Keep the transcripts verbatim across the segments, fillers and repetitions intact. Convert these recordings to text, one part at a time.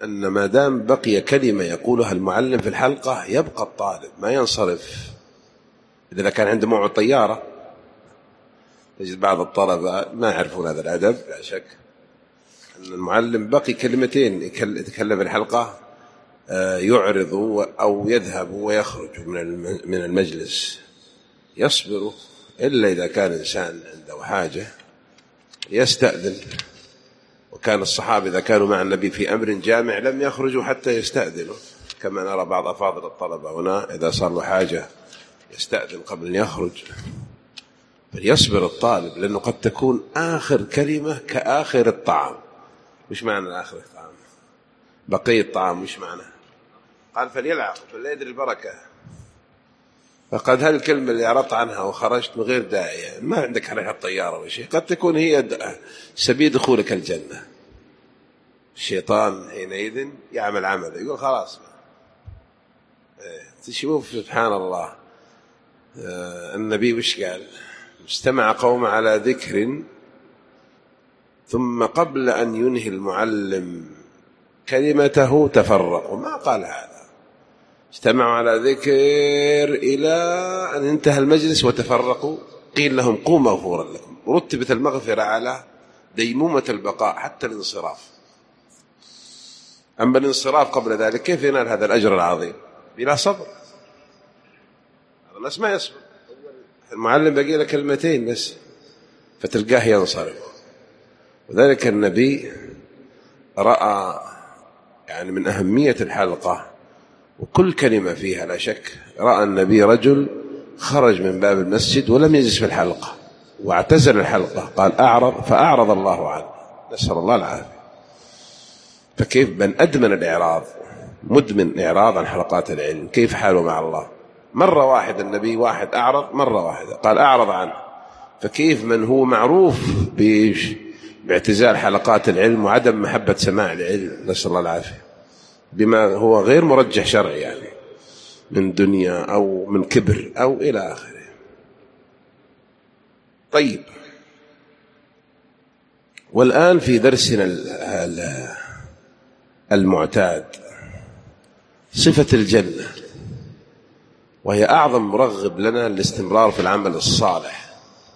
أن ما دام بقي كلمة يقولها المعلم في الحلقة يبقى الطالب ما ينصرف. إذا كان عنده موعد طيارة تجد بعض الطلبة ما يعرفون هذا الأدب، لا شك أن المعلم بقي كلمتين يتكلم في الحلقة يعرض أو يذهب ويخرج من المجلس، يصبر إلا إذا كان إنسان عنده حاجة يستأذن. وكان الصحابة إذا كانوا مع النبي في أمر جامع لم يخرجوا حتى يستأذنوا، كما نرى بعض أفاضل الطلبة هنا إذا صار له حاجة يستأذن قبل أن يخرج. فليصبر الطالب، لأنه قد تكون آخر كلمة كآخر الطعام. مش معنى آخر الطعام؟ بقية الطعام مش معنى؟ قال فليلعق فليدري البركة. فقد هالكلمة اللي عرضت عنها وخرجت من غير داعي، ما عندك ريحة الطيارة وشيء، قد تكون هي سبيل دخولك الجنة. الشيطان حينئذ يعمل عمله، يقول خلاص. تشوف سبحان الله النبي وش قال؟ استمع قوم على ذكر ثم قبل أن ينهي المعلم كلمته تفرقوا، ما قال هذا. استمعوا على ذكر إلى أن انتهى المجلس وتفرقوا، قيل لهم قوموا مغفورا لكم. رتبت المغفرة على ديمومة البقاء حتى الانصراف. أما الانصراف قبل ذلك كيف ينال هذا الأجر العظيم؟ بلا صبر. الناس ما يصبر، المعلم بقي له كلمتين بس فتلقاه ينصرف. وذلك النبي رأى يعني من أهمية الحلقة وكل كلمة فيها لا شك. رأى النبي رجل خرج من باب المسجد ولم يجلس في الحلقة واعتزل الحلقة، قال أعرض فأعرض الله عنه، نسأل الله العافية. فكيف من أدمن الإعراض، مدمن إعراض عن حلقات العلم، كيف حاله مع الله؟ مرة واحدة النبي واحد أعرض مرة واحدة قال أعرض عنه، فكيف من هو معروف بإيش؟ باعتزال حلقات العلم وعدم محبة سماع العلم، نسأل الله العافية، بما هو غير مرجح شرعي يعني من دنيا أو من كبر أو إلى آخره. طيب، والآن في درسنا المعتاد صفة الجنة، وهي أعظم مرغب لنا الاستمرار في العمل الصالح،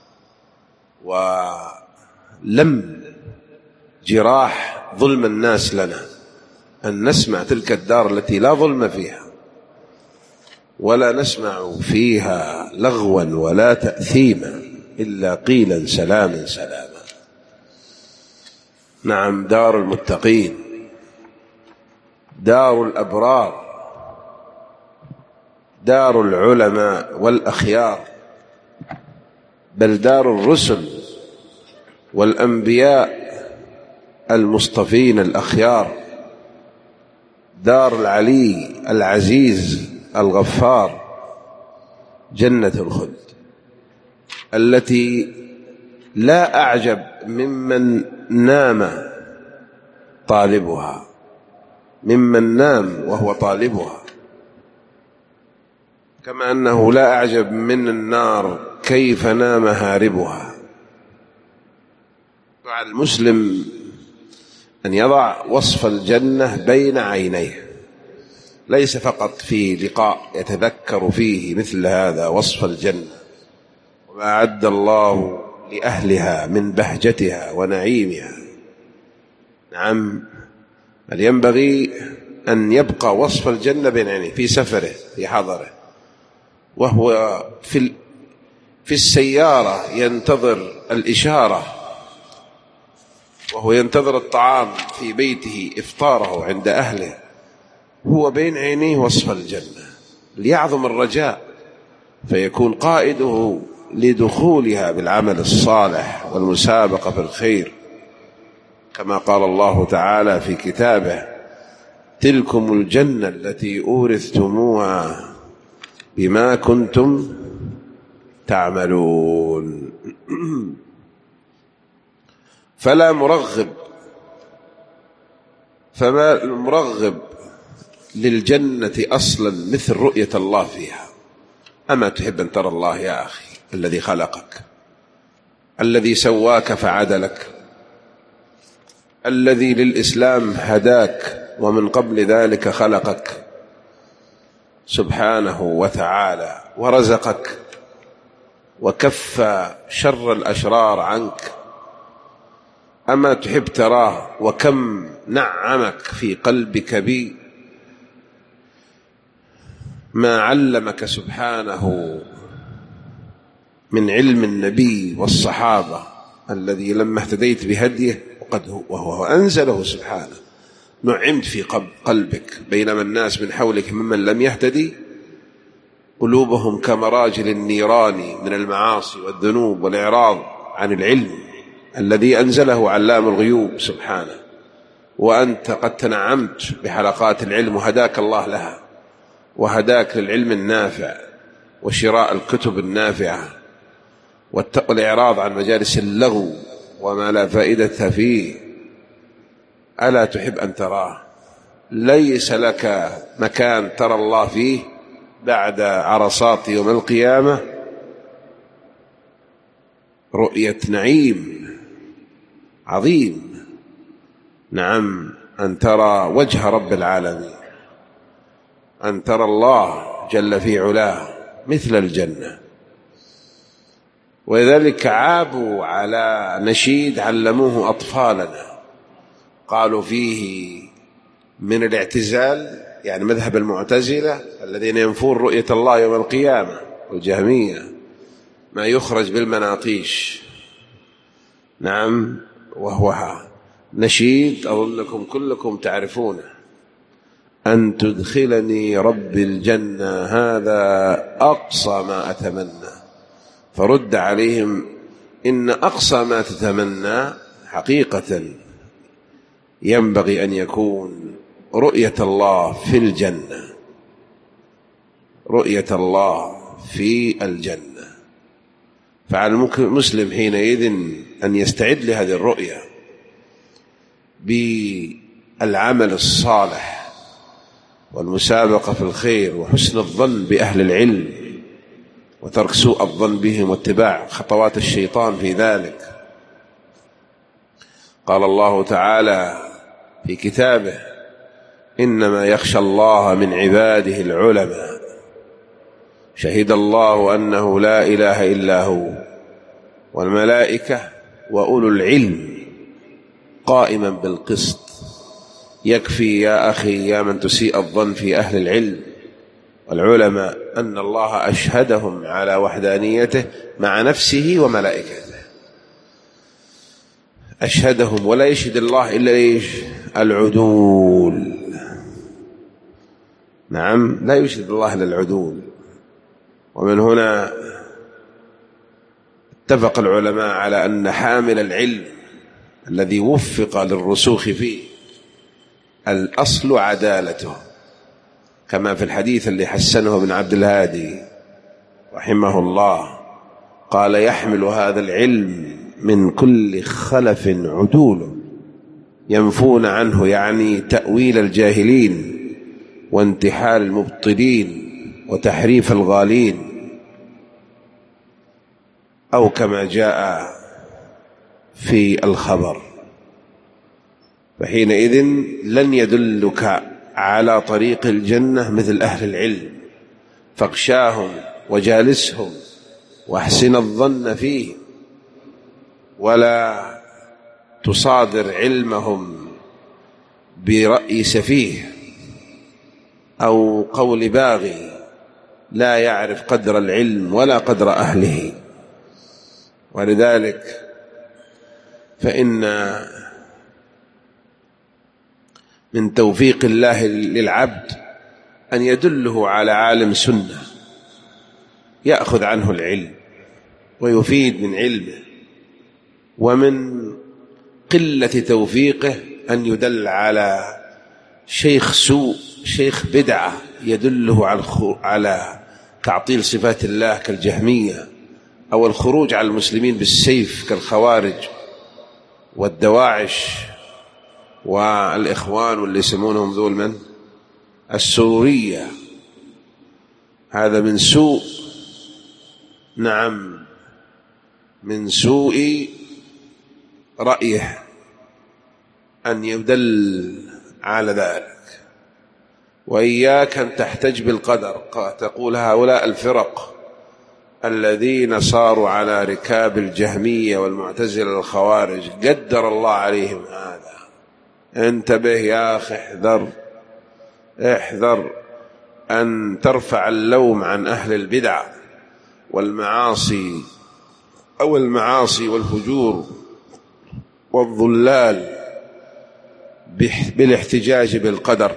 ولم جراح ظلم الناس لنا أن نسمع تلك الدار التي لا ظلم فيها ولا نسمع فيها لغوا ولا تأثيما إلا قيلا سلاما سلاما. نعم، دار المتقين، دار الأبرار، دار العلماء والأخيار، بل دار الرسل والأنبياء المصطفين الأخيار، دار العلي العزيز الغفار، جنة الخلد التي لا أعجب ممن نام طالبها، ممن نام وهو طالبها، كما أنه لا أعجب من النار كيف نام هاربها. على المسلم أن يضع وصف الجنة بين عينيه، ليس فقط في لقاء يتذكر فيه مثل هذا وصف الجنة وما أعد الله لأهلها من بهجتها ونعيمها. نعم، بل ينبغي أن يبقى وصف الجنة بين عينيه في سفره في حضره، وهو في في السيارة ينتظر الإشارة، وهو ينتظر الطعام في بيته إفطاره عند أهله، هو بين عينيه وصف الجنة ليعظم الرجاء، فيكون قائده لدخولها بالعمل الصالح والمسابقة في الخير، كما قال الله تعالى في كتابه: تلكم الجنة التي أورثتموها بما كنتم تعملون. فلا مرغب فما المرغب للجنة أصلا مثل رؤية الله فيها. أما تحب أن ترى الله يا أخي الذي خلقك، الذي سواك فعدلك، الذي للإسلام هداك، ومن قبل ذلك خلقك سبحانه وتعالى ورزقك وكف شر الأشرار عنك. أما تحب تراه وكم نعمك في قلبك بي ما علمك سبحانه من علم النبي والصحابة الذي لما اهتديت بهديه وقد هو وهو أنزله سبحانه نعمت في قلبك، بينما الناس من حولك ممن لم يهتدي قلوبهم كمراجل النيران من المعاصي والذنوب والإعراض عن العلم الذي أنزله علام الغيوب سبحانه. وأنت قد تنعمت بحلقات العلم وهداك الله لها، وهداك للعلم النافع وشراء الكتب النافعة والإعراض عن مجالس اللغو وما لا فائدة فيه. ألا تحب أن تراه؟ ليس لك مكان ترى الله فيه بعد عرصات يوم القيامة رؤية نعيم عظيم. نعم، أن ترى وجه رب العالمين، أن ترى الله جل في علاه مثل الجنة. ولذلك عابوا على نشيد علموه أطفالنا، قالوا فيه من الاعتزال، يعني مذهب المعتزلة الذين ينفون رؤية الله يوم القيامة والجهمية، ما يخرج بالمناطيش. نعم، وهو نشيد أظنكم كلكم تعرفونه: أن تدخلني رب الجنة هذا أقصى ما أتمنى. فرد عليهم: إن أقصى ما تتمنى حقيقة ينبغي أن يكون رؤية الله في الجنة، رؤية الله في الجنة. فعلى المسلم حينئذ أن يستعد لهذه الرؤية بالعمل الصالح والمسابقة في الخير وحسن الظن بأهل العلم وترك سوء الظن بهم واتباع خطوات الشيطان في ذلك. قال الله تعالى في كتابه: إنما يخشى الله من عباده العلماء. شهد الله أنه لا إله إلا هو والملائكة وأولو العلم قائما بالقسط. يكفي يا أخي يا من تسيء الظن في أهل العلم والعلماء أن الله أشهدهم على وحدانيته مع نفسه وملائكته، أشهدهم. ولا يشهد الله إلا إيش؟ العدول. نعم، لا يشهد الله إلا العدول. ومن هنا اتفق العلماء على أن حامل العلم الذي وفق للرسوخ فيه الأصل عدالته، كما في الحديث اللي حسنه ابن عبد الهادي رحمه الله، قال: يحمل هذا العلم من كل خلف عدول ينفون عنه، يعني تأويل الجاهلين وانتحال المبطلين وتحريف الغالين، أو كما جاء في الخبر. فحينئذ لن يدلك على طريق الجنة مثل أهل العلم، فاغشاهم وجالسهم واحسن الظن فيهم، ولا تصادر علمهم برأي سفيه أو قول باغي لا يعرف قدر العلم ولا قدر أهله. ولذلك فإن من توفيق الله للعبد أن يدله على عالم سنة يأخذ عنه العلم ويفيد من علمه، ومن قلة توفيقه أن يدل على شيخ سوء، شيخ بدعة، يدله على تعطيل صفات الله كالجهمية، أو الخروج على المسلمين بالسيف كالخوارج والدواعش والإخوان واللي يسمونهم ذول من السرورية. هذا من سوء، نعم، من سوء رأيه أن يدل على ذلك. وإياك أن تحتج بالقدر، تقول هؤلاء الفرق الذين صاروا على ركاب الجهمية والمعتزلة والخوارج قدر الله عليهم هذا. انتبه يا أخي، احذر احذر أن ترفع اللوم عن أهل البدع والمعاصي أو المعاصي والفجور والضلال بالاحتجاج بالقدر.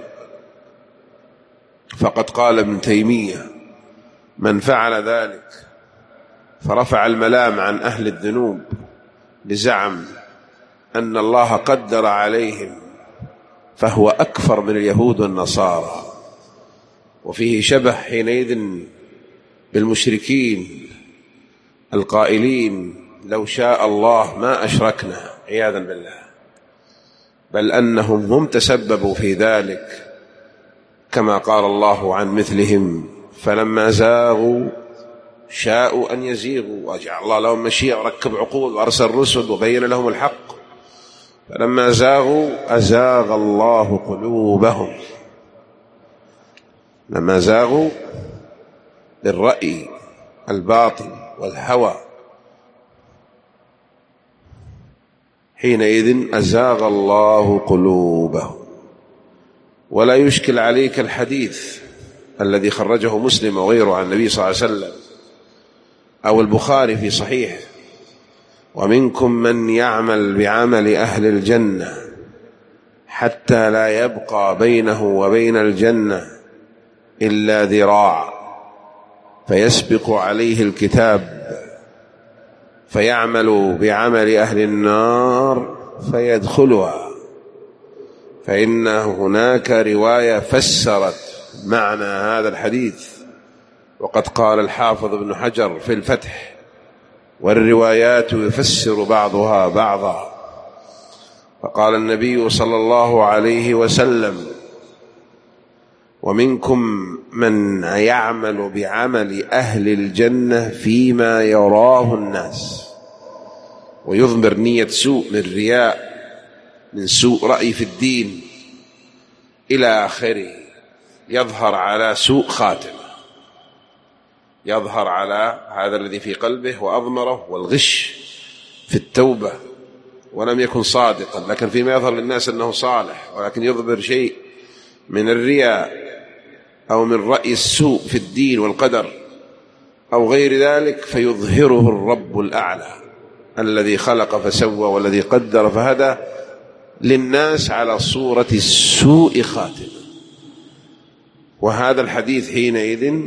فقد قال ابن تيمية: من فعل ذلك فرفع الملام عن أهل الذنوب بزعم أن الله قدر عليهم فهو أكفر من اليهود والنصارى. وفيه شبه حينئذ بالمشركين القائلين: لو شاء الله ما أشركنا، عياذا بالله، بل أنهم هم تسببوا في ذلك، كما قال الله عن مثلهم: فلما زاغوا شاءوا أن يزيغوا وجعل الله لهم مشيئة وركب عقول وأرسل رسل وبين لهم الحق، فلما زاغوا أزاغ الله قلوبهم. لما زاغوا بالرأي الباطل والهوى، حينئذ أزاغ الله قلوبهم. ولا يشكل عليك الحديث الذي خرجه مسلم وغيره عن النبي صلى الله عليه وسلم أو البخاري في صحيحه: ومنكم من يعمل بعمل أهل الجنة حتى لا يبقى بينه وبين الجنة إلا ذراع، فيسبق عليه الكتاب فيعمل بعمل أهل النار فيدخلها. فإن هناك رواية فسرت معنى هذا الحديث، وقد قال الحافظ ابن حجر في الفتح: والروايات يفسر بعضها بعضا. فقال النبي صلى الله عليه وسلم: ومنكم من يعمل بعمل أهل الجنة فيما يراه الناس، ويضمر نية سوء من رياء، من سوء رأي في الدين إلى آخره، يظهر على سوء خاتمة، يظهر على هذا الذي في قلبه وأضمره، والغش في التوبة، ولم يكن صادقا، لكن فيما يظهر للناس أنه صالح، ولكن يضمر شيء من الرياء أو من رأي السوء في الدين والقدر أو غير ذلك، فيظهره الرب الأعلى الذي خلق فسوى والذي قدر فهدى للناس على صورة السوء خاتمة. وهذا الحديث حينئذ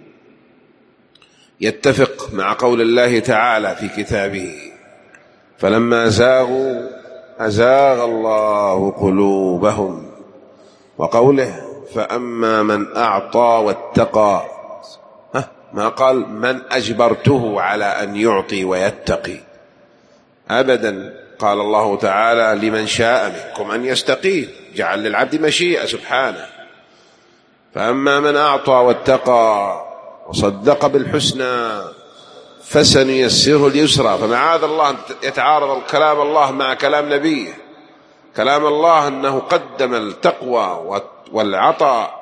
يتفق مع قول الله تعالى في كتابه: فلما زاغوا أزاغ الله قلوبهم، وقوله: فأما من أعطى واتقى. ما قال من أجبرته على أن يعطي ويتقي أبدا، قال الله تعالى: لمن شاء منكم أن يستقيم، جعل للعبد مشيئة سبحانه. فأما من أعطى واتقى وصدق بالحسنى فسنيسره اليسرى. فمعاذ الله يتعارض كلام الله مع كلام نبيه. كلام الله أنه قدم التقوى والعطاء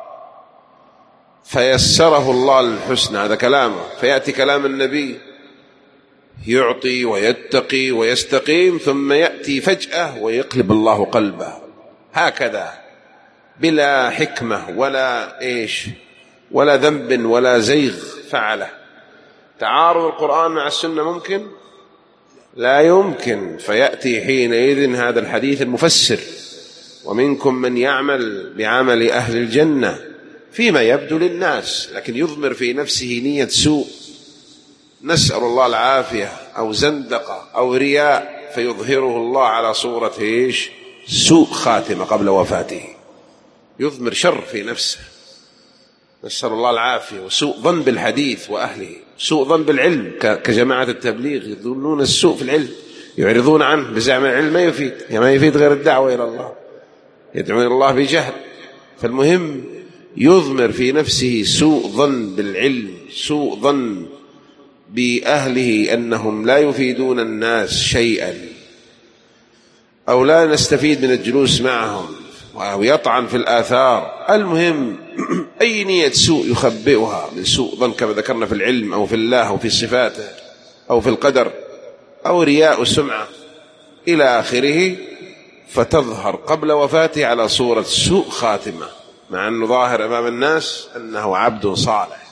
فيسره الله للحسنى، هذا كلامه، فيأتي كلام النبي يعطي ويتقي ويستقيم، ثم يأتي فجأة ويقلب الله قلبه هكذا بلا حكمة ولا إيش ولا ذنب ولا زيغ فعله. تعارض القرآن مع السنة ممكن؟ لا يمكن. فيأتي حينئذ هذا الحديث المفسر: ومنكم من يعمل بعمل أهل الجنة فيما يبدو للناس، لكن يضمر في نفسه نية سوء، نسأل الله العافية، أو زندقة أو رياء، فيظهره الله على صورة إيش؟ سوء خاتمة قبل وفاته، يضمر شر في نفسه، نسأل الله العافية. وسوء ظن بالحديث وأهله، سوء ظن بالعلم، كجماعة التبليغ يظنون السوء في العلم، يعرضون عنه بزعم العلم ما يفيد، ما يفيد غير الدعوة إلى الله، يدعون إلى الله بجهل. فالمهم يضمر في نفسه سوء ظن بالعلم، سوء ظن بأهله أنهم لا يفيدون الناس شيئا، أو لا نستفيد من الجلوس معهم، ويطعن في الآثار. المهم أي نية سوء يخبئها من سوء ظن كما ذكرنا في العلم أو في الله أو في صفاته أو في القدر أو رياء السمعة إلى آخره، فتظهر قبل وفاته على صورة سوء خاتمة، مع أنه ظاهر أمام الناس أنه عبد صالح.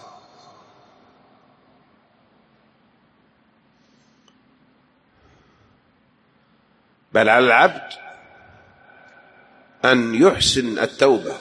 بل على العبد أن يحسن التوبة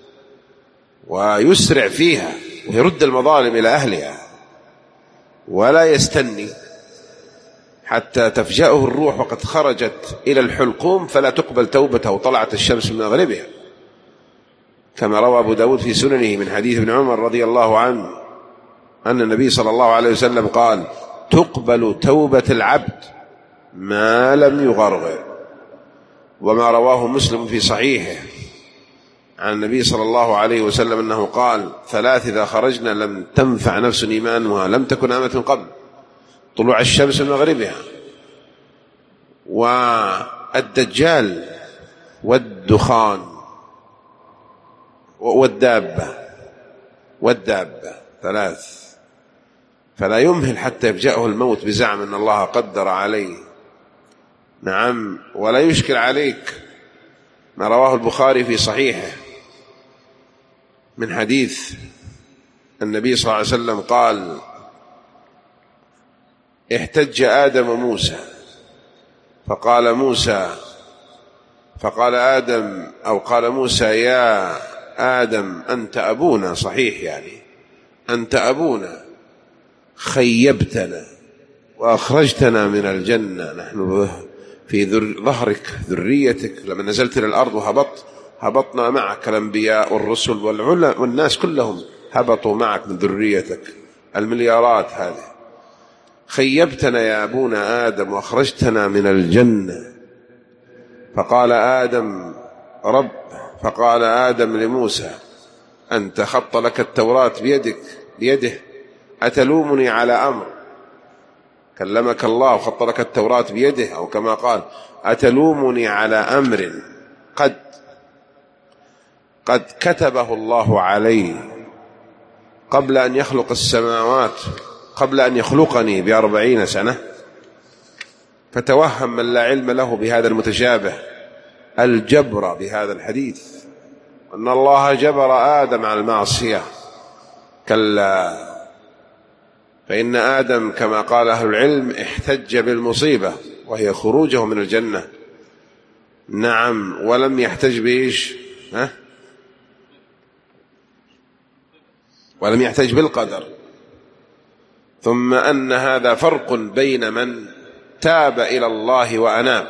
ويسرع فيها ويرد المظالم إلى أهلها، ولا يستني حتى تفجأه الروح وقد خرجت إلى الحلقوم فلا تقبل توبته وطلعت الشمس من مغربها، كما روى أبو داود في سننه من حديث ابن عمر رضي الله عنه أن النبي صلى الله عليه وسلم قال: تقبل توبة العبد ما لم يغرغر. وما رواه مسلم في صحيحه عن النبي صلى الله عليه وسلم أنه قال: ثلاث إذا خرجنا لم تنفع نفس إيمانها لم تكن آمنت من قبل: طلوع الشمس من مغربها، والدجال، والدخان، والدابة والدابة ثلاث. فلا يمهل حتى يفجأه الموت بزعم أن الله قدر عليه. نعم. ولا يشكل عليك ما رواه البخاري في صحيحه من حديث النبي صلى الله عليه وسلم قال: احتج آدم موسى فقال موسى فقال آدم أو قال موسى: يا آدم أنت أبونا، صحيح يعني أنت أبونا، خيبتنا وأخرجتنا من الجنة، نحن في ظهرك ذريتك، لما نزلت إلى الأرض وهبطت هبطنا معك، الأنبياء والرسل والناس كلهم هبطوا معك من ذريتك المليارات هذه. خيبتنا يا أبونا آدم وأخرجتنا من الجنة. فقال آدم رب فقال آدم لموسى: أنت خط لك التوراة بيدك بيده أتلومني على أمر كلمك الله وخط لك التوراة بيده، أو كما قال: أتلومني على أمر قد قد كتبه الله علي قبل أن يخلق السماوات قبل أن يخلقني بأربعين سنة. فتوهم من لا علم له بهذا المتشابه الجبر بهذا الحديث، أن الله جبر آدم على المعصية. كلا، فإن آدم كما قال أهل العلم احتج بالمصيبة وهي خروجه من الجنة. نعم. ولم يحتج بإيش؟ ها؟ ولم يحتج بالقدر. ثم أن هذا فرق بين من تاب إلى الله وأناب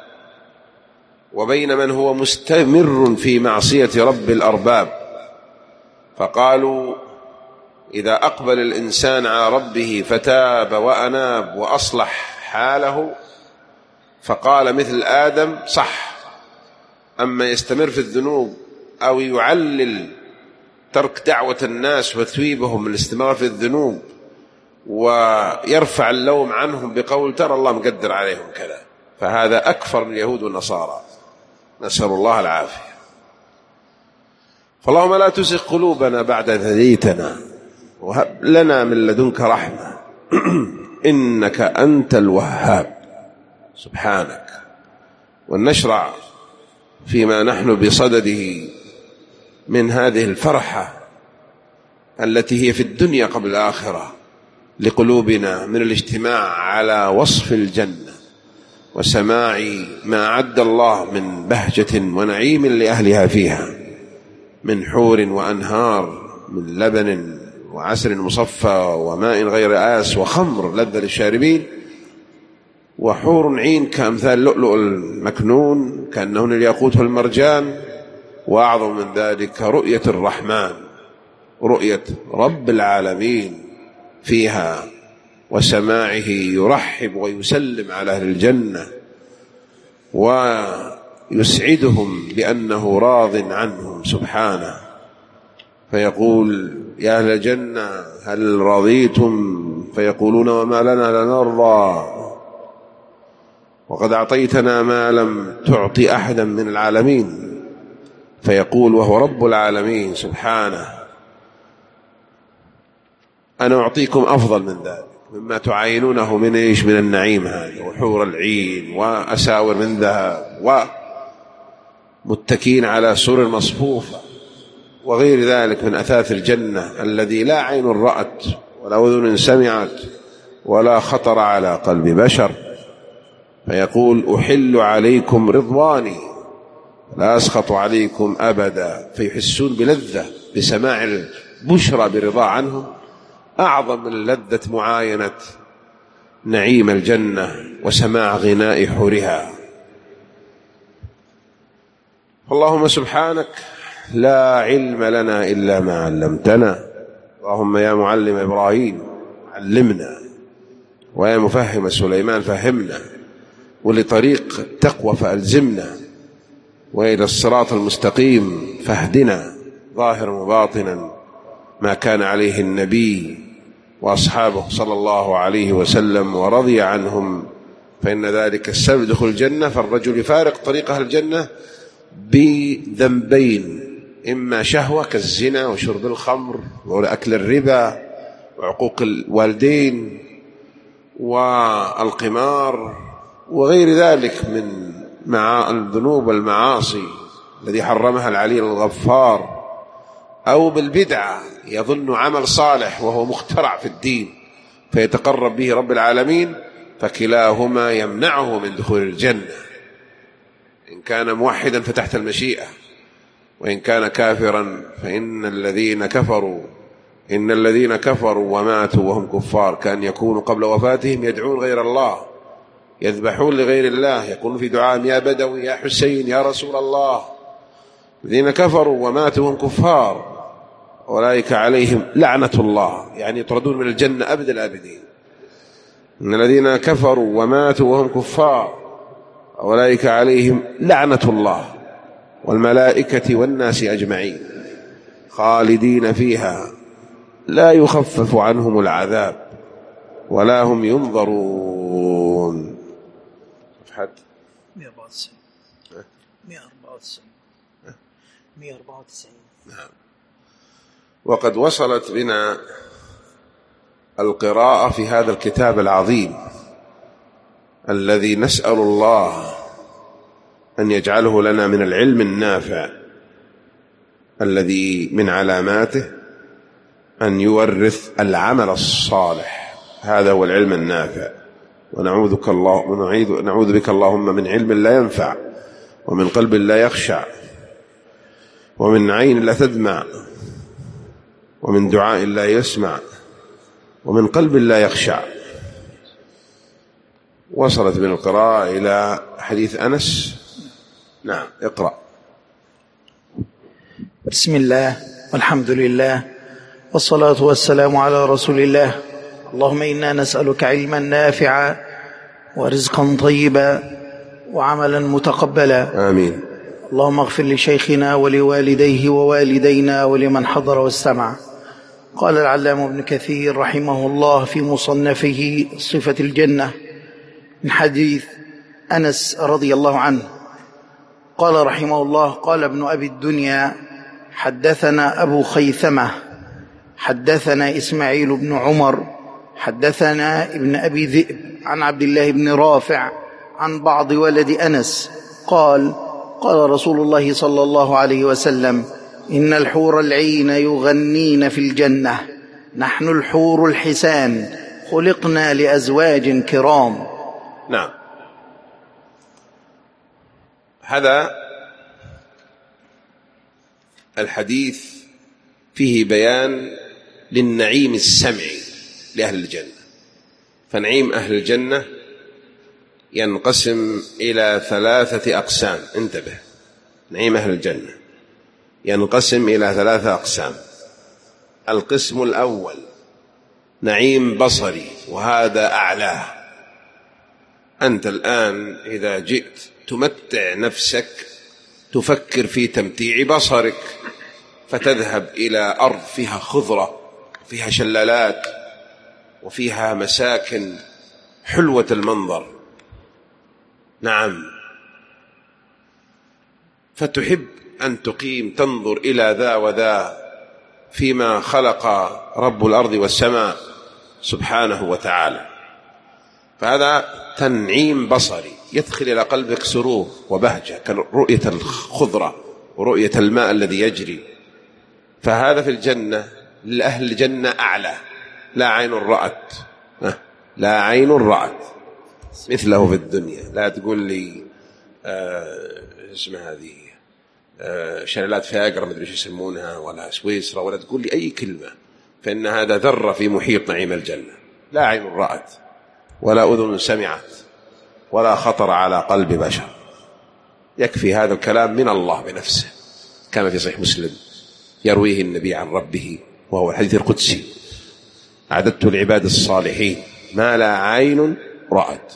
وبين من هو مستمر في معصية رب الأرباب. فقالوا: إذا أقبل الإنسان على ربه فتاب وأناب وأصلح حاله فقال مثل آدم صح. أما يستمر في الذنوب أو يعلل ترك دعوة الناس وتثويبهم من الاستمرار في الذنوب ويرفع اللوم عنهم بقول ترى الله مقدر عليهم كذا، فهذا أكفر من اليهود والنصارى، نسأل الله العافية. فاللهم لا تزغ قلوبنا بعد إذ هديتنا وهب لنا من لدنك رحمة إنك أنت الوهاب سبحانك. ونشرع فيما نحن بصدده من هذه الفرحة التي هي في الدنيا قبل الآخرة لقلوبنا من الاجتماع على وصف الجنة وسماع ما أعد الله من بهجة ونعيم لأهلها فيها من حور وأنهار من لبن وعسل مصفى وماء غير آس وخمر لذة للشاربين وحور عين كأمثال اللؤلؤ المكنون كأنهن الياقوت والمرجان. وأعظم من ذلك رؤية الرحمن، رؤية رب العالمين فيها وسماعه يرحب ويسلم على أهل الجنة ويسعدهم بأنه راض عنهم سبحانه، فيقول: يا أهل الجنة هل رضيتم؟ فيقولون: وما لنا لا نرضى وقد أعطيتنا ما لم تعطي أحدا من العالمين. فيقول وهو رب العالمين سبحانه: أنا أعطيكم أفضل من ذلك مما تعاينونه من إيش؟ من النعيم هذا، وحور العين وأساور من ذهب ومتكين على سرر مصفوفة وغير ذلك من أثاث الجنة الذي لا عين رأت ولا أذن سمعت ولا خطر على قلب بشر. فيقول أحل عليكم رضواني لا أسخط عليكم أبدا، فيحسون بلذة بسماع البشرى برضا عنهم أعظم من لذة معاينة نعيم الجنة وسماع غناء حورها. اللهم سبحانك لا علم لنا إلا ما علمتنا، اللهم يا معلم إبراهيم علمنا، ويا مفهم سليمان فهمنا، ولطريق التقوى فألزمنا، وإلى الصراط المستقيم فاهدنا ظاهرا وباطنا ما كان عليه النبي وأصحابه صلى الله عليه وسلم ورضي عنهم، فإن ذلك السبب دخول الجنة. فالرجل يفارق طريق أهل الجنة بذنبين: إما شهوة كالزنا وشرب الخمر وأكل الربا وعقوق الوالدين والقمار وغير ذلك من مع الذنوب والمعاصي الذي حرمها العلي الغفار، أو بالبدعة يظن عمل صالح وهو مخترع في الدين فيتقرب به رب العالمين، فكلاهما يمنعه من دخول الجنة. إن كان موحدا فتحت المشيئة، وإن كان كافرا فإن الذين كفروا إن الذين كفروا وماتوا وهم كفار كأن يكونوا قبل وفاتهم يدعون غير الله، يذبحون لغير الله، يقولون في دعائهم يا بدوي يا حسين يا رسول الله. الذين كفروا وماتوا وهم كفار أولئك عليهم لعنة الله، يعني يطردون من الجنة أبد الآبدين. إن الذين كفروا وماتوا وهم كفار أولئك عليهم لعنة الله والملائكة والناس أجمعين خالدين فيها لا يخفف عنهم العذاب ولا هم ينظرون. صفحة مئة وأربعة وتسعين مئة وأربعة وتسعين مئة وأربعة وتسعين. نعم. وقد وصلت بنا القراءة في هذا الكتاب العظيم الذي نسأل الله أن يجعله لنا من العلم النافع الذي من علاماته أن يورث العمل الصالح. هذا هو العلم النافع. ونعوذك الله ونعيذ نعوذ بك اللهم من علم لا ينفع، ومن قلب لا يخشع، ومن عين لا تدمع، ومن دعاء لا يسمع، ومن قلب لا يخشع. وصلت من القراءة إلى حديث أنس. نعم، اقرأ. بسم الله والحمد لله والصلاة والسلام على رسول الله. اللهم إنا نسألك علما نافعا ورزقا طيبا وعملا متقبلا. آمين. اللهم اغفر لشيخنا ولوالديه ووالدينا ولمن حضر واستمع. قال العلامة ابن كثير رحمه الله في مصنفه صفة الجنة من حديث أنس رضي الله عنه قال رحمه الله: قال ابن أبي الدنيا: حدثنا أبو خيثمة حدثنا إسماعيل بن عمر حدثنا ابن أبي ذئب عن عبد الله بن رافع عن بعض ولد أنس قال: قال رسول الله صلى الله عليه وسلم: إن الحور العين يغنين في الجنة، نحن الحور الحسان خلقنا لأزواج كرام. نعم. هذا الحديث فيه بيان للنعيم السمعي لأهل الجنة. فنعيم أهل الجنة ينقسم إلى ثلاثة أقسام. انتبه، نعيم أهل الجنة ينقسم إلى ثلاثة أقسام. القسم الأول نعيم بصري، وهذا أعلاه. أنت الآن إذا جئت تمتع نفسك تفكر في تمتيع بصرك، فتذهب إلى أرض فيها خضرة، فيها شلالات، وفيها مساكن حلوة المنظر. نعم، فتحب أن تقيم تنظر إلى ذا وذا فيما خلق رب الأرض والسماء سبحانه وتعالى. فهذا تنعيم بصري يدخل إلى قلبك سرور وبهجة كرؤية الخضرة ورؤية الماء الذي يجري. فهذا في الجنة لأهل الجنة أعلى، لا عين رأت، لا عين رأت مثله في الدنيا. لا تقول لي آه اسمها هذه آه شلالات فياجرا ما ادري ايش يسمونها ولا سويسرا، ولا تقول لي أي كلمة، فإن هذا ذرة في محيط نعيم الجنة. لا عين رأت ولا أذن سمعت ولا خطر على قلب بشر. يكفي هذا الكلام من الله بنفسه، كما في صحيح مسلم يرويه النبي عن ربه وهو الحديث القدسي: أعددت العباد الصالحين ما لا عين رأت.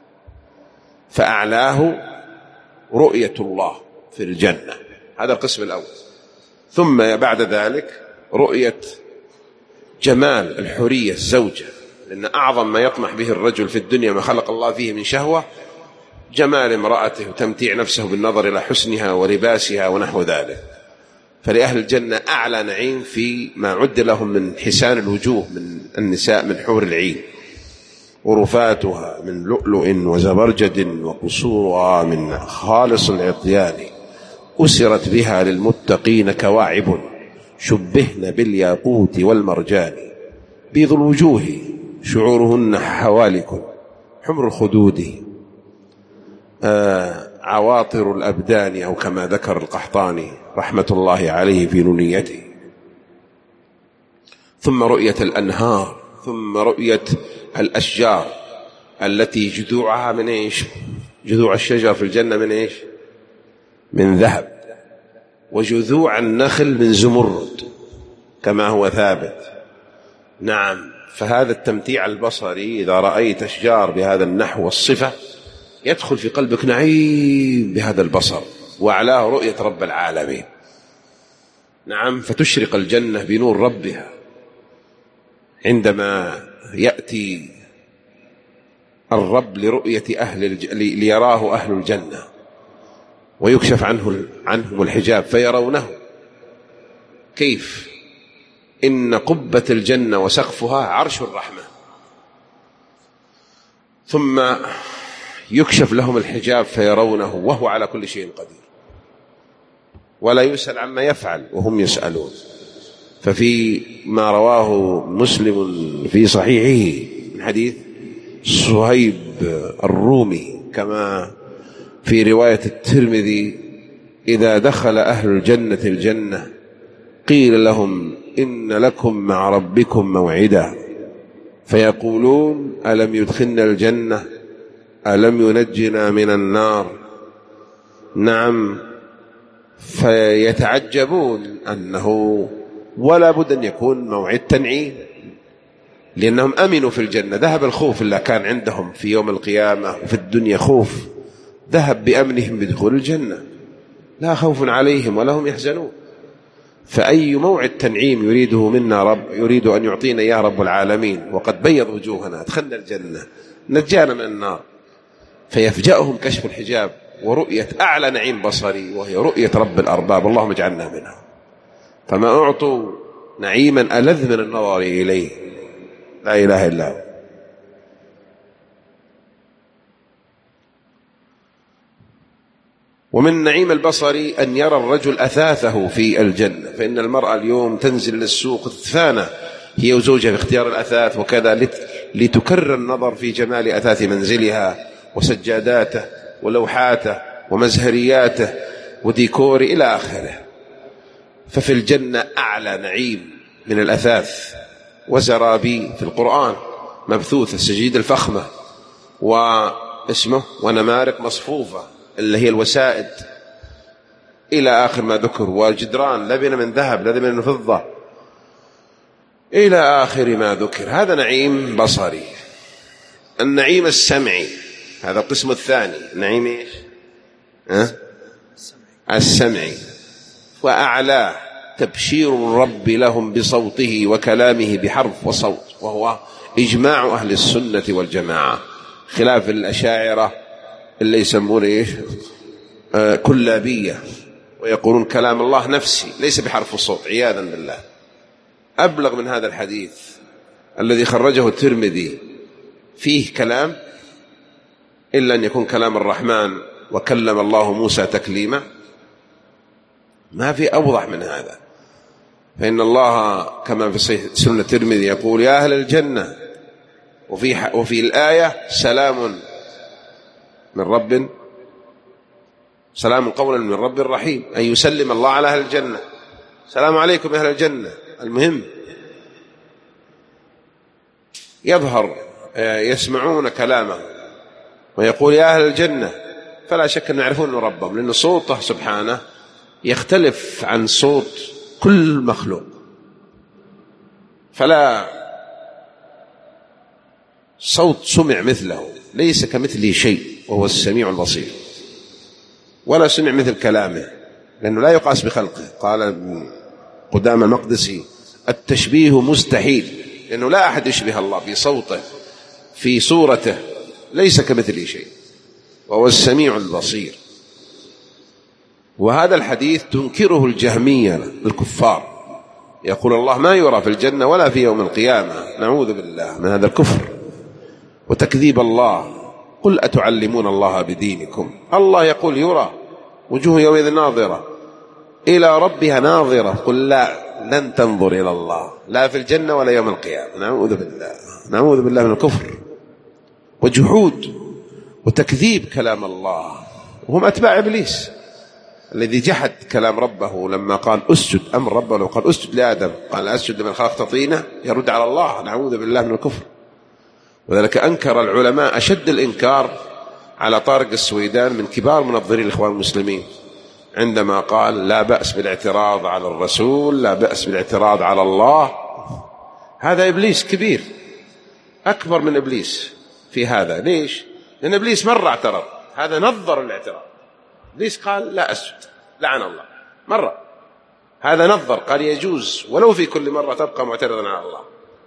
فأعلاه رؤية الله في الجنة، هذا القسم الأول. ثم بعد ذلك رؤية جمال الحورية الزوجة، لأن أعظم ما يطمح به الرجل في الدنيا ما خلق الله فيه من شهوة جمال امرأته وتمتيع نفسه بالنظر إلى حسنها ولباسها ونحو ذلك. فلأهل الجنة أعلى نعيم في ما عد لهم من حسان الوجوه من النساء من حور العين، غرفاتها من لؤلؤ وزبرجد وقصورها من خالص العطيان، أسرت بها للمتقين كواعب شبهن بالياقوت والمرجان، بيض الوجوه شعورهن حوالك حمر الخدود آه عواطر الأبدان، أو كما ذكر القحطاني رحمة الله عليه في نونيته. ثم رؤية الأنهار، ثم رؤية الأشجار التي جذوعها من إيش؟ جذوع الشجر في الجنة من إيش؟ من ذهب، وجذوع النخل من زمرد كما هو ثابت. نعم. فهذا التمتيع البصري إذا رأيت أشجار بهذا النحو والصفة يدخل في قلبك نعيم بهذا البصر، وأعلاه رؤية رب العالمين. نعم. فتشرق الجنة بنور ربها عندما يأتي الرب لرؤية أهل الج... ليراه أهل الجنة ويكشف عنه عنهم الحجاب فيرونه. كيف؟ إن قبة الجنة وسقفها عرش الرحمة، ثم يكشف لهم الحجاب فيرونه وهو على كل شيء قدير، ولا يسأل عما يفعل وهم يسألون. ففي ما رواه مسلم في صحيحه من حديث صهيب الرومي كما في رواية الترمذي: إذا دخل أهل الجنة الجنة قيل لهم إن لكم مع ربكم موعدا، فيقولون ألم يدخلنا الجنة ألم ينجنا من النار. نعم. فيتعجبون أنه ولا بد أن يكون موعد تنعيم، لأنهم أمنوا في الجنة. ذهب الخوف اللي كان عندهم في يوم القيامة وفي الدنيا خوف، ذهب بأمنهم بدخول الجنة، لا خوف عليهم ولا هم يحزنون. فأي موعد تنعيم يريده منا رب، يريد أن يعطينا يا رب العالمين وقد بيض وجوهنا أدخلنا الجنة نجانا من النار. فيفجأهم كشف الحجاب ورؤية أعلى نعيم بصري وهي رؤية رب الأرباب، اللهم اجعلنا منها. فما أعطوا نعيما ألذ من النظر إليه، لا إله إلا هو. ومن نعيم البصري أن يرى الرجل أثاثه في الجنة، فإن المرأة اليوم تنزل للسوق تتفانى هي وزوجها في اختيار الأثاث وكذا لتكرر النظر في جمال أثاث منزلها وسجاداته ولوحاته ومزهرياته وديكور إلى آخره. ففي الجنة أعلى نعيم من الأثاث وزرابي في القرآن مبثوثة السجيد الفخمة واسمه ونمارق مصفوفة اللي هي الوسائد إلى آخر ما ذكر، وجدران لبنة من ذهب لبنة من فضة إلى آخر ما ذكر. هذا نعيم بصري. النعيم السمعي هذا القسم الثاني. نعيم إيش؟ أه؟ السمعي. وأعلاه تبشير الرب لهم بصوته وكلامه بحرف وصوت، وهو إجماع أهل السنة والجماعة، خلاف الأشاعرة اللي يسمون إيش؟ آه كلابية، ويقولون كلام الله نفسي ليس بحرف الصوت عياذا بالله. أبلغ من هذا الحديث الذي خرجه الترمذي فيه كلام إلا أن يكون كلام الرحمن وكلم الله موسى تكليما، ما في أوضح من هذا. فإن الله كما في سنة الترمذي يقول يا أهل الجنة، وفي, وفي الآية سلام من رب سلام قولا من رب رحيم، أن يسلم الله على أهل الجنة. سلام عليكم يا أهل الجنة. المهم يظهر يسمعون كلامه ويقول يا أهل الجنة، فلا شك أن يعرفون ربهم، لأن صوته سبحانه يختلف عن صوت كل مخلوق، فلا صوت سمع مثله، ليس كمثله شيء وهو السميع البصير، ولا سمع مثل كلامه لأنه لا يقاس بخلقه. قال قدام المقدسي التشبيه مستحيل، لأنه لا أحد يشبه الله في صوته في صورته، ليس كمثله شيء وهو السميع البصير. وهذا الحديث تنكره الجهمية الكفار، يقول الله ما يرى في الجنة ولا في يوم القيامة، نعوذ بالله من هذا الكفر وتكذيب الله. قل أتعلمون الله بدينكم، الله يقول يرى، وجوه يومئذ ناظرة إلى ربها ناظرة. قل لا، لن تنظر إلى الله لا في الجنة ولا يوم القيامة، نعوذ بالله نعوذ بالله من الكفر وجحود وتكذيب كلام الله. وهم أتباع إبليس الذي جحد كلام ربه لما قال أسجد، أمر ربه لو قال أسجد لآدم قال أسجد لمن خلقت طينة، يرد على الله، نعوذ بالله من الكفر. وذلك أنكر العلماء أشد الإنكار على طارق السويدان من كبار منظري الإخوان المسلمين عندما قال لا بأس بالاعتراض على الرسول، لا بأس بالاعتراض على الله. هذا إبليس كبير، أكبر من إبليس في هذا. ليش؟ لأن إبليس مرة اعترض، هذا نظر الاعتراض. إبليس قال لا أسجد، لعن الله مرة، هذا نظر قال يجوز ولو في كل مرة تبقى معترضا على الله.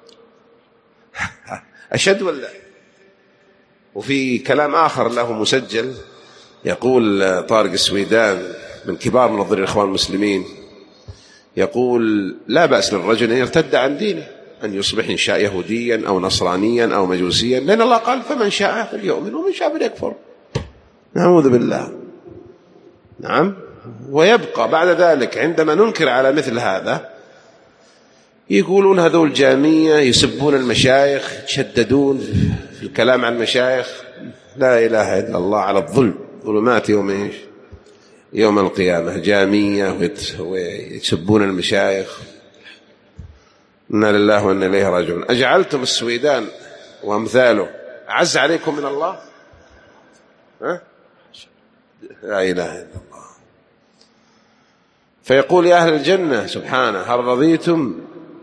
أشد ولا؟ وفي كلام آخر له مسجل يقول طارق السويدان من كبار منظري الإخوان المسلمين، يقول لا بأس للرجل أن يرتد عن دينه، أن يصبح إن شاء يهوديا أو نصرانيا أو مجوسيا، لأن الله قال فمن شاء فليؤمن ومن شاء فليكفر، نعوذ بالله. نعم. ويبقى بعد ذلك عندما ننكر على مثل هذا يقولون هذول جامية يسبون المشايخ، يتشددون في الكلام عن المشايخ. لا إله إلا الله على الظلم، ظلمات يوم إيش؟ يوم القيامة. جامية ويسبون المشايخ، إنا لله وإنا إليه راجعون. أجعلتم السويدان وأمثاله أعز عليكم من الله؟ ها؟ لا إله إلا الله. فيقول يا أهل الجنة سبحانه هل رضيتم؟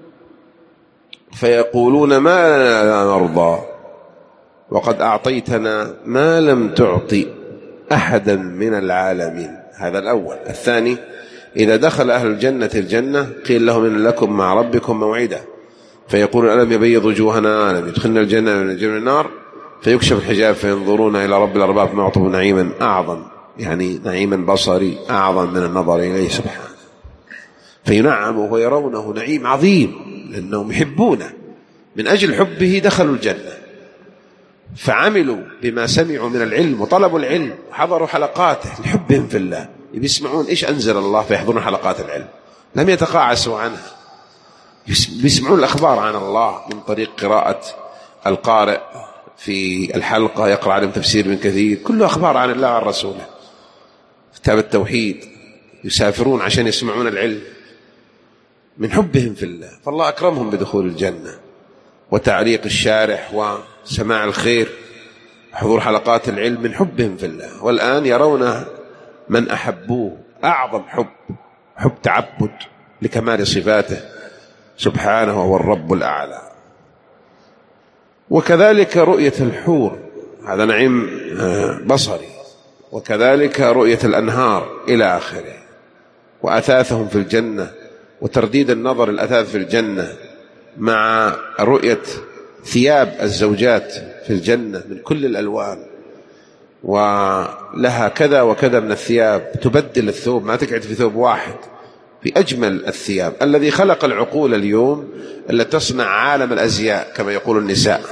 فيقولون ما لا نرضى وقد أعطيتنا ما لم تعطي أحدا من العالمين. هذا الأول. الثاني إذا دخل أهل الجنة الجنة قيل لهم إن لكم مع ربكم موعدا، فيقول ألم يبيض وجوهنا، ألم يدخلنا الجنة من الجنة النار، فيكشف الحجاب فينظرون إلى رب الأرباب معطوا نعيما أعظم، يعني نعيما بصري أعظم من النظر إليه سبحانه، فينعموا ويرونه نعيم عظيم لأنهم يحبونه، من أجل حبه دخلوا الجنة، فعملوا بما سمعوا من العلم وطلبوا العلم وحضروا حلقاته لحبهم في الله، يسمعون إيش أنزل الله فيحضرون حلقات العلم، لم يتقاعسوا عنها، يسمعون الأخبار عن الله من طريق قراءة القارئ في الحلقة، يقرأ عليهم تفسير من كثير، كله أخبار عن الله عن رسوله، كتاب التوحيد، يسافرون عشان يسمعون العلم من حبهم في الله، فالله أكرمهم بدخول الجنة وتعليق الشارح وسماع الخير حضور حلقات العلم من حبهم في الله. والآن يرون من أحبوه أعظم حب، حب تعبد لكمال صفاته سبحانه وهو الرب الأعلى. وكذلك رؤية الحور، هذا نعيم بصري، وكذلك رؤية الأنهار إلى آخره، وأثاثهم في الجنة، وترديد النظر الأثاث في الجنة مع رؤية ثياب الزوجات في الجنة من كل الألوان، ولها كذا وكذا من الثياب، تبدل الثوب، ما تقعد في ثوب واحد، في أجمل الثياب. الذي خلق العقول اليوم التي تصنع عالم الأزياء كما يقول النساء،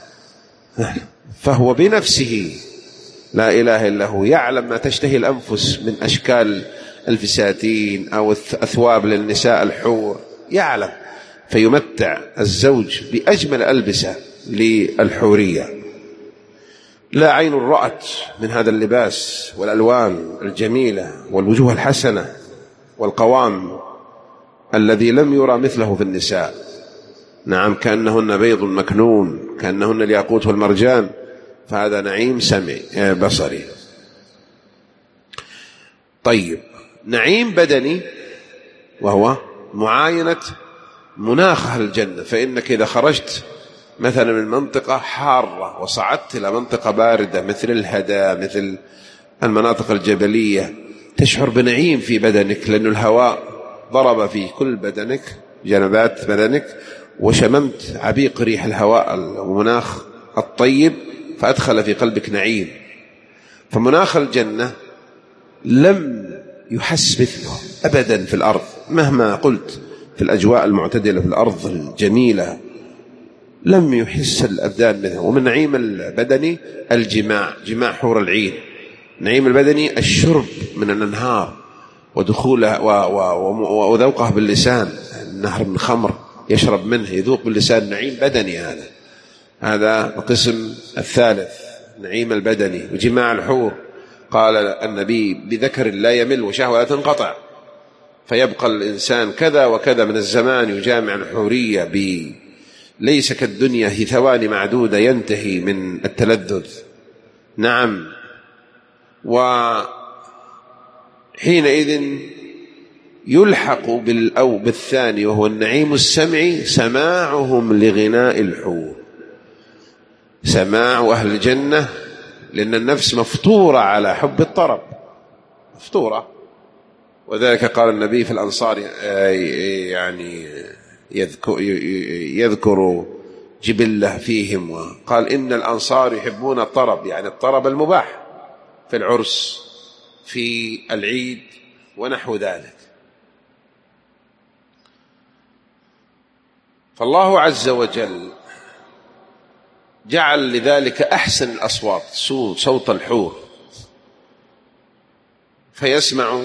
فهو بنفسه لا إله إلا هو يعلم ما تشتهي الأنفس من أشكال الفساتين أو أثواب للنساء الحور، يعلم، فيمتع الزوج بأجمل ألبسة للحورية. لا عين رأت من هذا اللباس والألوان الجميلة والوجوه الحسنة والقوام الذي لم يرى مثله في النساء. نعم، كأنهن بيض مكنون، كأنهن الياقوت والمرجان، فهذا نعيم سمعي بصري. طيب، نعيم بدني وهو معاينة مناخ أهل الجنة. فإنك إذا خرجت مثلا من منطقة حارة وصعدت إلى منطقة باردة مثل الهدى، مثل المناطق الجبلية، تشعر بنعيم في بدنك، لأن الهواء ضرب في كل بدنك، جنبات بدنك، وشممت عبيق ريح الهواء المناخ الطيب، فأدخل في قلبك نعيم. فمناخ الجنة لم يحس مثله أبدا في الأرض، مهما قلت في الأجواء المعتدلة في الأرض الجميلة لم يحس الأبدان منه. ومن نعيم البدني الجماع، جماع حور العين. نعيم البدني الشرب من الأنهار ودخوله وذوقه باللسان، النهر من خمر يشرب منه يذوق باللسان، نعيم بدني. هذا هذا القسم الثالث، نعيم البدني. وجماع الحور قال النبي بذكر لا يمل وشهوة لا تنقطع، فيبقى الإنسان كذا وكذا من الزمان يجامع الحورية ب ليس كالدنيا في ثواني معدودة ينتهي من التلذذ. نعم، وحينئذ يلحق بالأو بالثاني وهو النعيم السمعي، سماعهم لغناء الحور، سماع أهل الجنة، لأن النفس مفطورة على حب الطرب، مفطورة. وذلك قال النبي في الأنصار، يعني يذكر, يذكر جبلة فيهم، وقال إن الأنصار يحبون الطرب، يعني الطرب المباح في العرس في العيد ونحو ذلك. فالله عز وجل جعل لذلك أحسن الأصوات، صوت الحور، فيسمع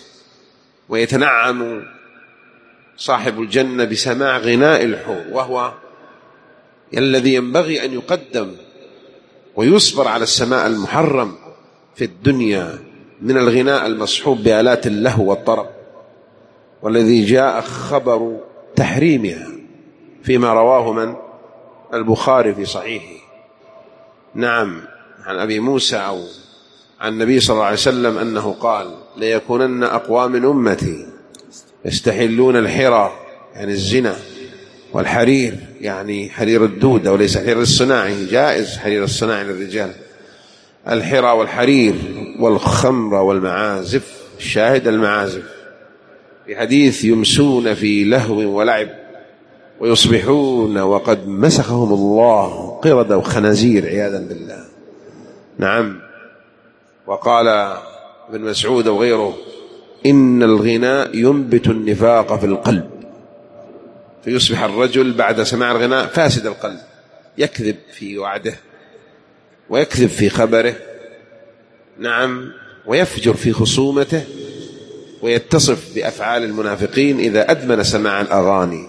ويتنعم صاحب الجنة بسماع غناء الحور، وهو الذي ينبغي أن يقدم ويصبر على السماع المحرم في الدنيا من الغناء المصحوب بآلات اللهو والطرب، والذي جاء خبر تحريمها فيما رواه من البخاري في صحيحه. نعم، عن أبي موسى أو عن النبي صلى الله عليه وسلم أنه قال ليكونن أقوام من أمتي يستحلون الحرى، يعني الزنا، والحرير، يعني حرير الدودة وليس حرير الصناعي، جائز حرير الصناعي للرجال، الحرى والحرير، والخمر والمعازف، الشاهد المعازف، في حديث يمسون في لهو ولعب ويصبحون وقد مسخهم الله قردة وخنازير عياذا بالله. نعم. وقال ابن مسعود وغيره إن الغناء ينبت النفاق في القلب، فيصبح الرجل بعد سماع الغناء فاسد القلب، يكذب في وعده ويكذب في خبره، نعم، ويفجر في خصومته، ويتصف بأفعال المنافقين إذا أدمن سماع الأغاني.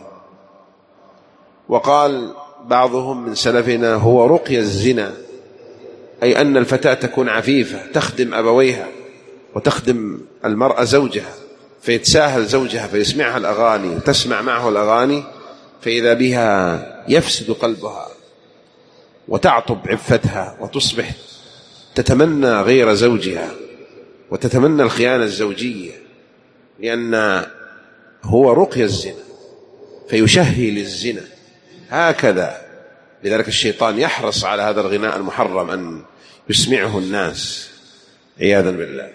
وقال بعضهم من سلفنا هو رقي الزنا، أي أن الفتاة تكون عفيفة تخدم أبويها وتخدم المرأة زوجها، فيتساهل زوجها فيسمعها الأغاني وتسمع معه الأغاني، فإذا بها يفسد قلبها وتعطب عفتها وتصبح تتمنى غير زوجها وتتمنى الخيانة الزوجية، لأن هو رقي الزنا فيشهي للزنا هكذا. لذلك الشيطان يحرص على هذا الغناء المحرم أن يسمعه الناس عياذا بالله،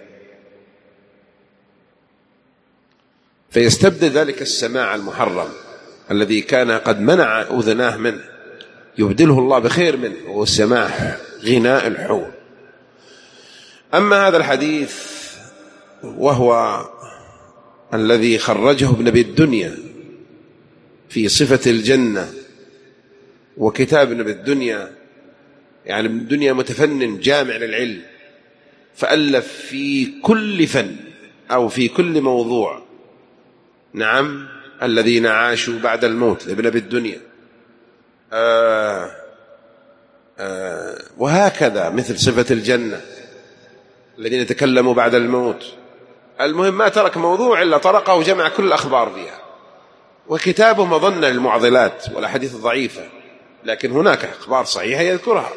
فيستبدل ذلك السماع المحرم الذي كان قد منع أذناه منه، يبدله الله بخير منه، وهو سماع غناء الحور. أما هذا الحديث وهو الذي خرجه ابن أبي الدنيا في صفة الجنة، وكتاب ابن أبي الدنيا يعني ابن الدنيا متفنن جامع للعلم، فألف في كل فن أو في كل موضوع. نعم، الذين عاشوا بعد الموت لابن أبي الدنيا. آه آه وهكذا مثل صفة الجنة الذين تكلموا بعد الموت. المهم ما ترك موضوع إلا طرقه وجمع كل الأخبار فيها. وكتابه مظنة للمعضلات والأحاديث الضعيفة، لكن هناك أخبار صحيحة يذكرها.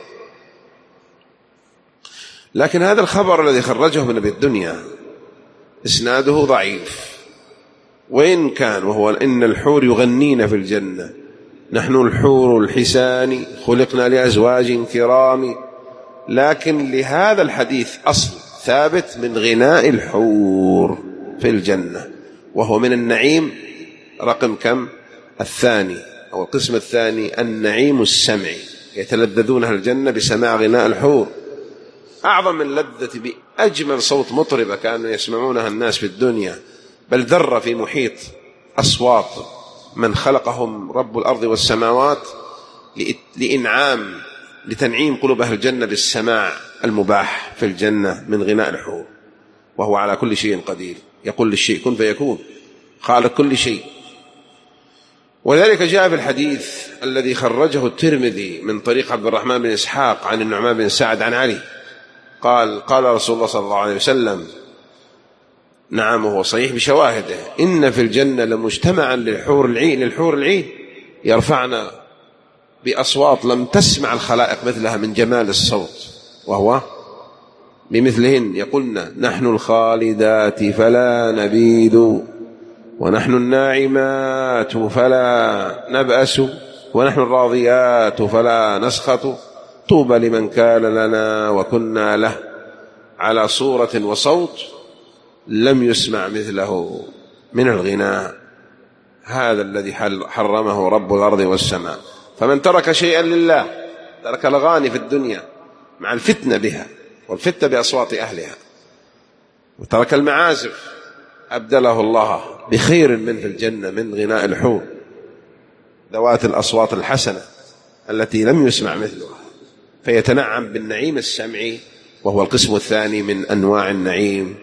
لكن هذا الخبر الذي خرجه ابن أبي الدنيا إسناده ضعيف، وإن كان وهو إن الحور يغنين في الجنة، نحن الحور الحسان خلقنا لأزواج كرام، لكن لهذا الحديث أصل ثابت من غناء الحور في الجنة، وهو من النعيم رقم كم؟ الثاني أو القسم الثاني، النعيم السمعي، يتلذذون أهل الجنة بسماع غناء الحور، أعظم من لذة بأجمل صوت مطربة كانوا يسمعونها الناس في الدنيا، بل ذرة في محيط أصوات من خلقهم رب الأرض والسماوات لإنعام لتنعيم قلوب أهل الجنة بالسماع المباح في الجنة من غناء الحور، وهو على كل شيء قدير، يقول للشيء كن فيكون، خالق كل شيء. ولذلك جاء في الحديث الذي خرجه الترمذي من طريق عبد الرحمن بن إسحاق عن النعمان بن سعد عن علي قال قال رسول الله صلى الله عليه وسلم، نعم وهو صحيح بشواهده، إن في الجنة لمجتمعا للحور العين للحور العين يرفعنا بأصوات لم تسمع الخلائق مثلها من جمال الصوت، وهو بمثلهن يقولن نحن الخالدات فلا نبيد، ونحن الناعمات فلا نبأس، ونحن الراضيات فلا نسخط، طوبى لمن كان لنا وكنا له، على صورة وصوت لم يسمع مثله من الغناء. هذا الذي حرمه رب الأرض والسماء. فمن ترك شيئا لله، ترك الأغاني في الدنيا مع الفتنة بها والفتنة بأصوات أهلها، وترك المعازف، أبدله الله بخير من في الجنة من غناء الحور ذوات الأصوات الحسنة التي لم يسمع مثلها، فيتنعم بالنعيم السمعي، وهو القسم الثاني من أنواع النعيم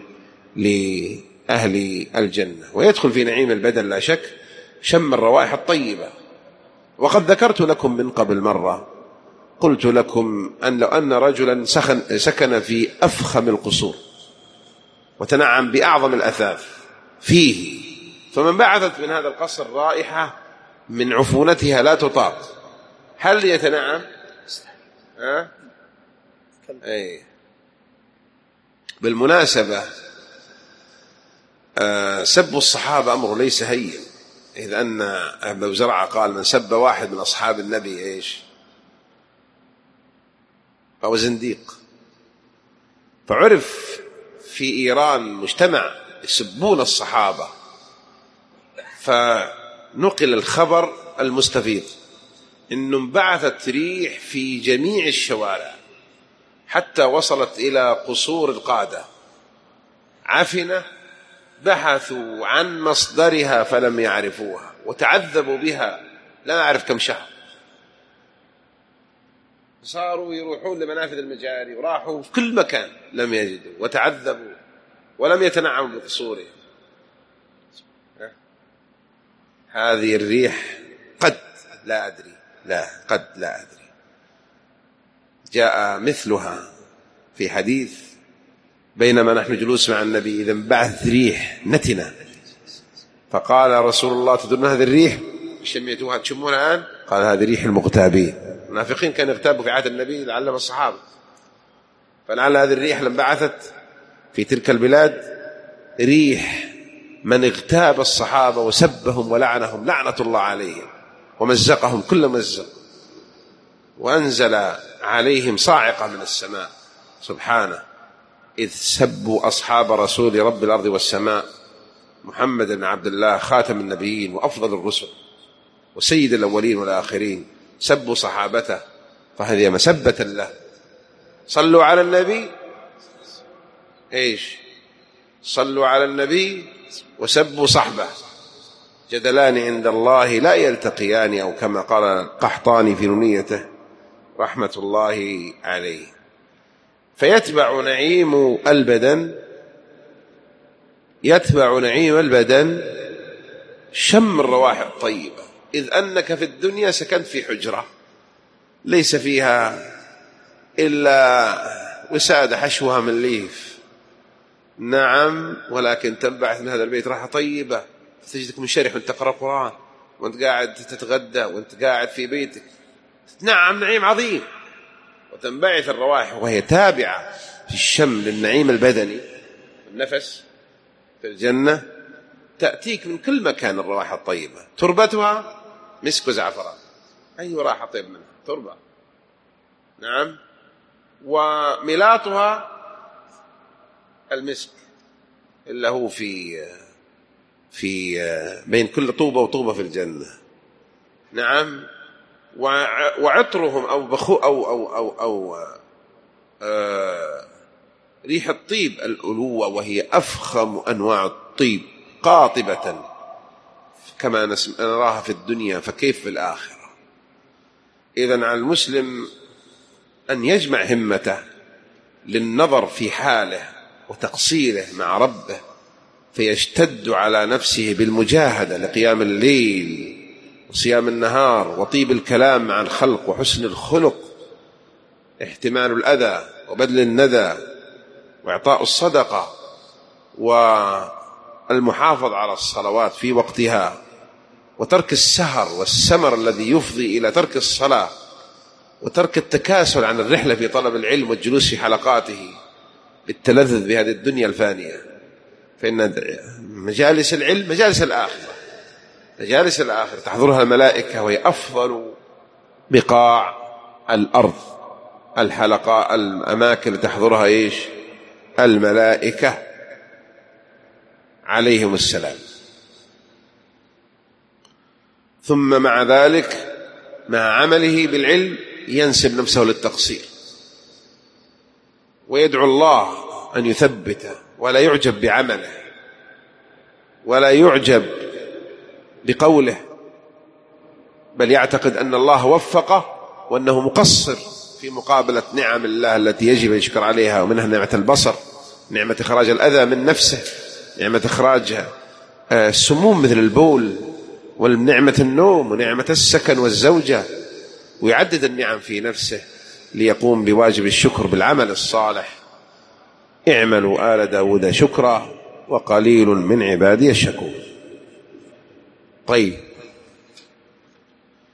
لأهل الجنة. ويدخل في نعيم البدن لا شك شم الروائح الطيبة. وقد ذكرت لكم من قبل مرة، قلت لكم أن لو أن رجلا سكن في أفخم القصور وتنعم بأعظم الأثاث فيه، فمن بعثت من هذا القصر رائحة من عفونتها لا تطاق، هل يتنعم؟ أه؟ أي. بالمناسبة أه سب الصحابة أمر ليس هين، إذ أن أبو زرعة قال من سب واحد من أصحاب النبي إيش؟ أو زنديق. فعرف في إيران مجتمع يسبون الصحابة، فنقل الخبر المستفيض إنه انبعثت ريح في جميع الشوارع حتى وصلت إلى قصور القادة عفنة، بحثوا عن مصدرها فلم يعرفوها وتعذبوا بها لا أعرف كم شهر، صاروا يروحون لمنافذ المجاري وراحوا في كل مكان لم يجدوا وتعذبوا ولم يتنعموا بقصورهم. هذه الريح قد لا أدري لا قد لا أدري جاء مثلها في حديث بينما نحن جلوس مع النبي إذا انبعثت ريح نتنة، فقال رسول الله تدرون هذه الريح شميتوها تشمونها الآن؟ قال هذه ريح المغتابين. المنافقين كانوا يغتابوا في عهد النبي لعلم الصحابة، فلعل هذه الريح لما بعثت في تلك البلاد ريح من اغتاب الصحابة وسبهم ولعنهم لعنة الله عليهم ومزقهم كل مزق، وأنزل عليهم صاعقة من السماء سبحانه إذ سبوا أصحاب رسول رب الأرض والسماء محمد بن عبد الله خاتم النبيين وأفضل الرسل وسيد الأولين والآخرين، سبوا صحابته فهذه مسبة له. صلوا على النبي إيش؟ صلوا على النبي وسبوا صحبه جدلان عند الله لا يلتقيان، أو كما قال القحطاني في نونيته رحمة الله عليه. فيتبع نعيم البدن يتبع نعيم البدن شم الروائح الطيبة، إذ أنك في الدنيا سكنت في حجرة ليس فيها إلا وسادة حشوها من ليف، نعم، ولكن تنبعث من هذا البيت راحة طيبة، تجدك منشرح وانت تقرأ القرآن وانت قاعد تتغدى وانت قاعد في بيتك، نعم، نعيم عظيم. وتنبعث الروائح وهي تابعة في الشم للنعيم البدني، النفس في الجنة تأتيك من كل مكان الروائح الطيبة، تربتها مسك وزعفران، أي راحة طيب منها تربة، نعم، وملاطها المسك اللي هو في في بين كل طوبة وطوبة في الجنة، نعم، وعطرهم أو بخو أو أو أو, أو آه ريح الطيب الألوة، وهي أفخم أنواع الطيب قاطبة كما نراها في الدنيا، فكيف في الآخرة؟ إذن على المسلم أن يجمع همته للنظر في حاله وتقصيره مع ربه، فيشتد على نفسه بالمجاهدة لقيام الليل وصيام النهار وطيب الكلام مع الخلق وحسن الخلق، احتمال الأذى وبذل الندى وإعطاء الصدقة والمحافظة على الصلوات في وقتها، وترك السهر والسمر الذي يفضي إلى ترك الصلاة، وترك التكاسل عن الرحلة في طلب العلم والجلوس في حلقاته بالتلذذ بهذه الدنيا الفانية. فإن مجالس العلم مجالس الآخرة، مجالس الآخرة تحضرها الملائكة، وهي أفضل بقاع الأرض، الحلقة الأماكن اللي تحضرها إيش؟ الملائكة عليهم السلام. ثم مع ذلك مع عمله بالعلم ينسب نفسه للتقصير ويدعو الله أن يثبته، ولا يعجب بعمله ولا يعجب بقوله، بل يعتقد أن الله وفقه وأنه مقصر في مقابلة نعم الله التي يجب أن يشكر عليها، ومنها نعمة البصر، نعمة إخراج الأذى من نفسه، نعمة إخراج السموم مثل البول، ونعمة النوم، ونعمة السكن والزوجة، ويعدد النعم في نفسه ليقوم بواجب الشكر بالعمل الصالح. اعملوا آل داود شكرا وقليل من عبادي الشكور. طيب،